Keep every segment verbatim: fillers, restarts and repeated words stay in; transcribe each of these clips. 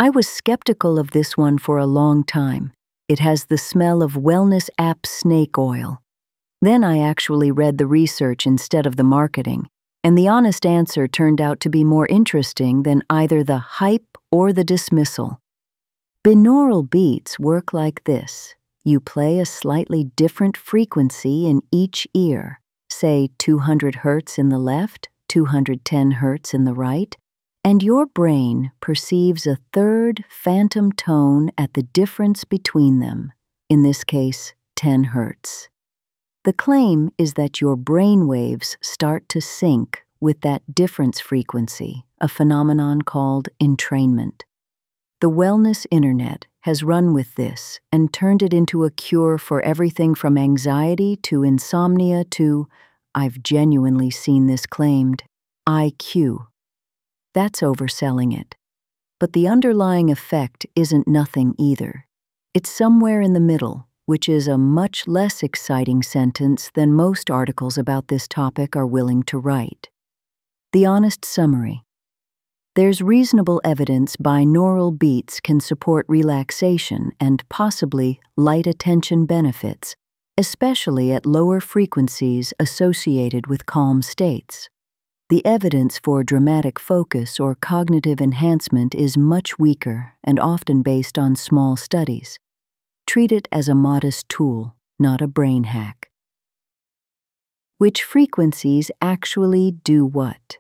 I was skeptical of this one for a long time. It has the smell of wellness app snake oil. Then I actually read the research instead of the marketing, and the honest answer turned out to be more interesting than either the hype or the dismissal. Binaural beats work like this. You play a slightly different frequency in each ear, say two hundred hertz in the left, two hundred ten hertz in the right, and your brain perceives a third phantom tone at the difference between them, in this case, ten hertz. The claim is that your brain waves start to sync with that difference frequency, a phenomenon called entrainment. The wellness internet has run with this and turned it into a cure for everything from anxiety to insomnia to, I've genuinely seen this claimed, I Q. That's overselling it. But the underlying effect isn't nothing either. It's somewhere in the middle, which is a much less exciting sentence than most articles about this topic are willing to write. The honest summary. There's reasonable evidence binaural beats can support relaxation and possibly light attention benefits, especially at lower frequencies associated with calm states. The evidence for dramatic focus or cognitive enhancement is much weaker and often based on small studies. Treat it as a modest tool, not a brain hack. Which frequencies actually do what?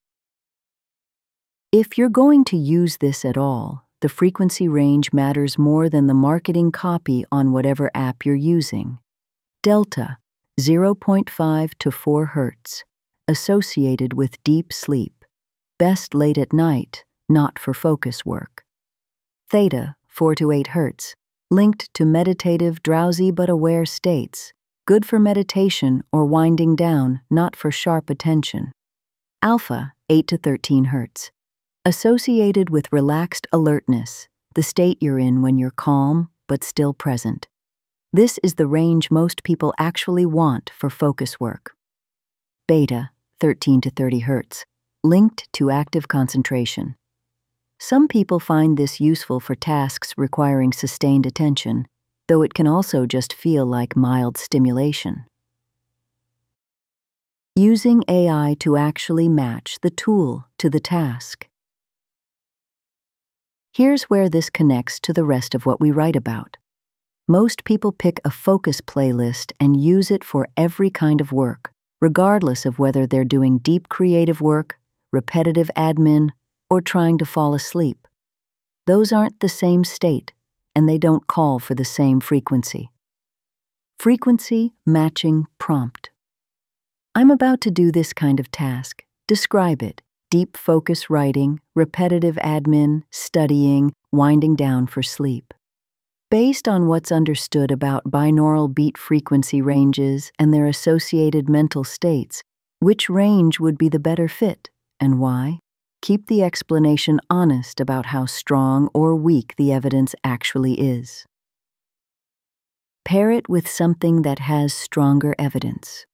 If you're going to use this at all, the frequency range matters more than the marketing copy on whatever app you're using. Delta, zero point five to four hertz, associated with deep sleep, best late at night, not for focus work. Theta, four to eight hertz, linked to meditative, drowsy but aware states, good for meditation or winding down, not for sharp attention. Alpha, eight to thirteen hertz, associated with relaxed alertness, the state you're in when you're calm but still present. This is the range most people actually want for focus work. Beta, thirteen to thirty hertz, linked to active concentration. Some people find this useful for tasks requiring sustained attention, though it can also just feel like mild stimulation. Using A I to actually match the tool to the task. Here's where this connects to the rest of what we write about. Most people pick a focus playlist and use it for every kind of work, regardless of whether they're doing deep creative work, repetitive admin, or trying to fall asleep. Those aren't the same state, and they don't call for the same frequency. Frequency matching prompt. I'm about to do this kind of task. Describe it. Deep focus writing, repetitive admin, studying, winding down for sleep. Based on what's understood about binaural beat frequency ranges and their associated mental states, which range would be the better fit, and why? Keep the explanation honest about how strong or weak the evidence actually is. Pair it with something that has stronger evidence.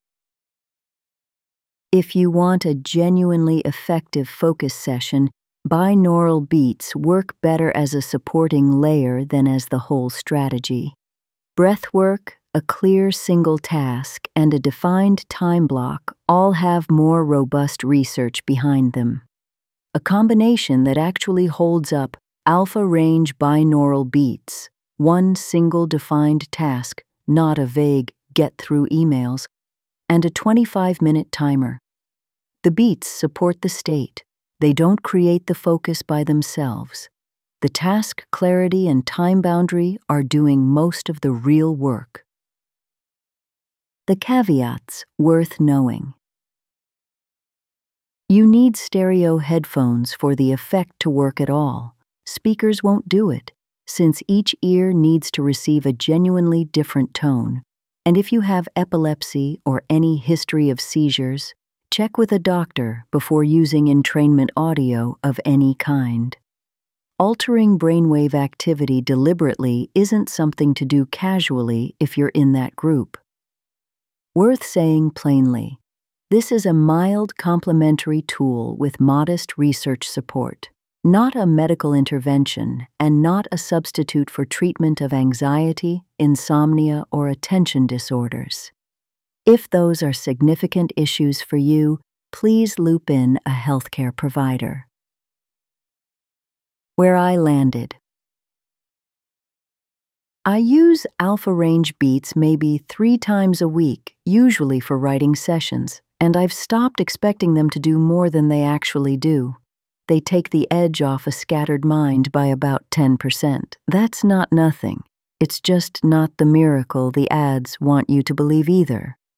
If you want a genuinely effective focus session, binaural beats work better as a supporting layer than as the whole strategy. Breath work, a clear single task, and a defined time block all have more robust research behind them. A combination that actually holds up alpha range binaural beats, one single defined task, not a vague get through emails, and a twenty-five minute timer. The beats support the state. They don't create the focus by themselves. The task clarity and time boundary are doing most of the real work. The caveats worth knowing. You need stereo headphones for the effect to work at all. Speakers won't do it, since each ear needs to receive a genuinely different tone. And if you have epilepsy or any history of seizures, check with a doctor before using entrainment audio of any kind. Altering brainwave activity deliberately isn't something to do casually if you're in that group. Worth saying plainly, this is a mild complementary tool with modest research support. Not a medical intervention and not a substitute for treatment of anxiety, insomnia, or attention disorders. If those are significant issues for you, please loop in a healthcare provider. Where I landed. I use Alpha Range Beats maybe three times a week, usually for writing sessions, and I've stopped expecting them to do more than they actually do. They take the edge off a scattered mind by about ten percent. That's not nothing. It's just not the miracle the ads want you to believe either.